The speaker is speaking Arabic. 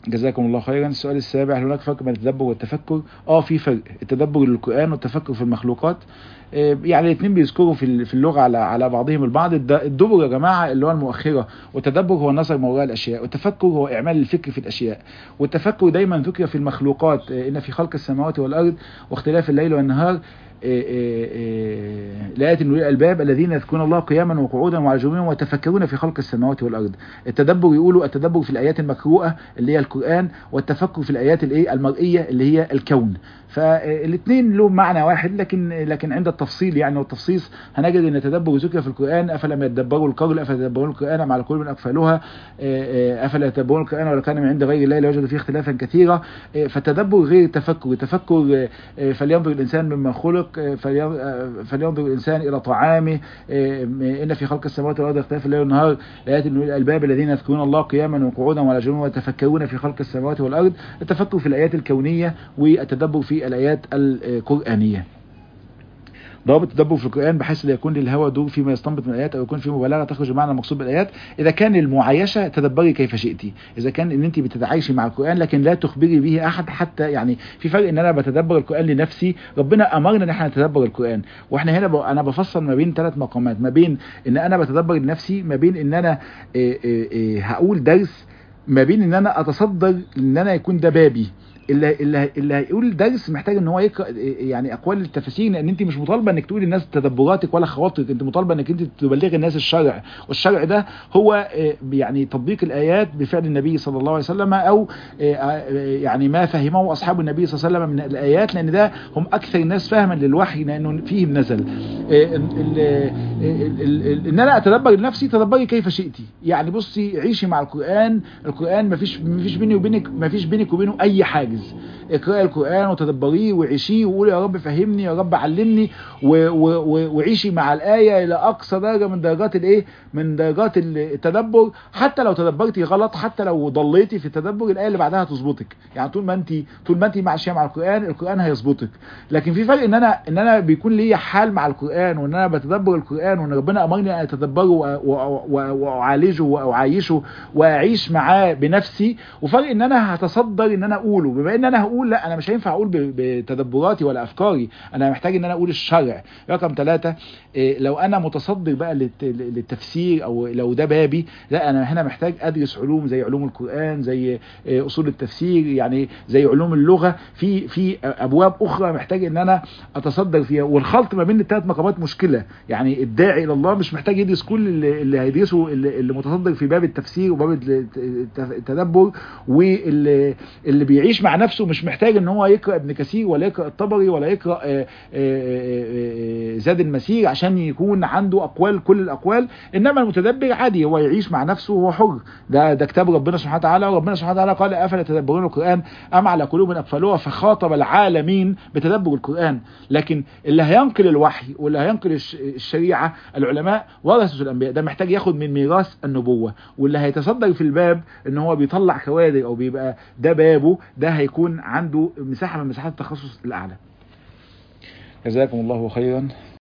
جزاكم الله خيرا. السؤال السابع: هل هناك فرق بين التدبر والتفكر؟ في فرق. التدبر للقرآن والتفكر في المخلوقات. يعني الاثنين بيذكروا في اللغة على بعضهم البعض. الدبر يا جماعة اللي هو المؤخرة، والتدبر هو النظر ما وراء الأشياء، والتفكر هو إعمال الفكر في الأشياء. والتفكر دايما ذكر في المخلوقات، إن في خلق السماوات والأرض واختلاف الليل والنهار لآيات لأولي الألباب الذين يذكرون الله قياما وقعودا وعلى جنوبهم ويتفكرون في خلق السماوات والأرض. التدبر يقولوا التدبر في الآيات المقروءة اللي هي القرآن، والتفكر في الآيات المرئية اللي هي الكون. فالاثنين لهم معنى واحد، لكن عند التفصيل يعني والتفصيص هنجد ان التدبر ذكر في القرآن: افلم يتدبروا القول افلا يتدبرون القرآن مع قلوب اقفالها افلا يتدبرون القرآن ولو كان من عند غير الله لوجدوا فيه اختلافا كثيرا. فالتدبر غير التفكر. التفكر فلينظر الانسان مما خلق، فلينظر الانسان الى طعامه، ان في خلق السماوات والارض واختلاف الليل والنهار لآيات لأولي الألباب الذين يذكرون الله قياما وقعودا وعلى جنوبهم ويتفكرون في خلق السماوات والارض. التفكر في الايات الكونيه والتدبر في الآيات القرآنية. ضوابط التدبر في القرآن: بحيث لا يكون للهوى دور فيما يستنبط من الآيات، أو يكون في مبالغة تخرج المعنى المقصود بالآيات. إذا كان المعايشة تدبري كيف شئتي، إذا كان إن أنت بتتعايشي مع القرآن لكن لا تخبري به أحد، حتى يعني في فرق إن أنا بتدبر القرآن لنفسي. ربنا أمرنا إن إحنا نتدبر القرآن، وإحنا هنا أنا بفصل ما بين 3 مقامات: ما بين إن أنا بتدبر لنفسي، ما بين إن أنا هقول درس، ما بين إن أنا أتصدر إن أنا يكون ده بابي. اللي هيقول درس محتاج ان هو يقرا يعني اقوال التفاسير، لان انت مش مطالبه انك تقولي للناس تدبراتك ولا خواطرك، انت مطالبه انك انت تبلغي الناس الشرع. والشرع ده هو يعني تطبيق الايات بفعل النبي صلى الله عليه وسلم، او يعني ما فهمه اصحاب النبي صلى الله عليه وسلم من الايات، لان ده هم اكثر الناس فهما للوحي لانه فيهم نزل. ان انا اتدبر لنفسي: تدبري كيف شئتي. يعني بصي عيشي مع القرآن. القرآن مفيش بينك وبينه اي حاجة. اقرأي القرآن وتدبريه وعيشيه وقولي يا رب فهمني، يا رب علمني، وعيشي مع الآية إلى أقصى درجة من درجات التدبر. حتى لو تدبرتي غلط، حتى لو ضليتي في التدبر، الآية اللي بعدها تظبطك. يعني طول ما انت ماشيه مع القرآن هيظبطك. لكن في فرق ان انا بيكون لي حال مع القرآن، وان انا بتدبر القرآن، وان ربنا امرني ان اتدبره واعالجه واعيشه واعيش معاه بنفسي، وفرق ان انا هتصدر ان انا اقوله. بما ان انا هقول، لا، انا مش هينفع اقول بتدبراتي ولا افكاري، انا محتاج ان انا اقول الشرع. رقم 3: لو انا متصدر بقى للتفسير، او لو ده بابي، لا، انا هنا محتاج ادرس علوم زي علوم القرآن، زي اصول التفسير، يعني زي علوم اللغة، في ابواب اخرى محتاج ان انا اتصدر فيها. والخلط ما بين ال3 مقامات مشكلة. يعني الداعي الى الله مش محتاج يدرس كل اللي هيدرسه اللي متصدر في باب التفسير وباب التدبر، واللي بيعيش مع نفسه مش محتاج ان هو يقرأ ابن كثير ولا يقرأ الطبري ولا يقرأ زاد المسير عشان يكون عنده كل الاقوال. انما المتدبر عادي هو يعيش مع نفسه وهو حر. ده كتاب ربنا سبحانه وتعالى، وربنا سبحانه وتعالى قال: افلا يتدبرون القرآن ام على قلوب اقفالها. فخاطب العالمين بتدبر القرآن. لكن اللي هينقل الوحي واللي هينقل الشريعة العلماء ورثة الانبياء، ده محتاج ياخد من ميراث النبوة. واللي هيتصدر في الباب ان هو بيطلع كوادر او بيبقى ده بابه، ده هيكون عنده مساحة من مساحات التخصص الاعلى. جزاكم الله خيرا.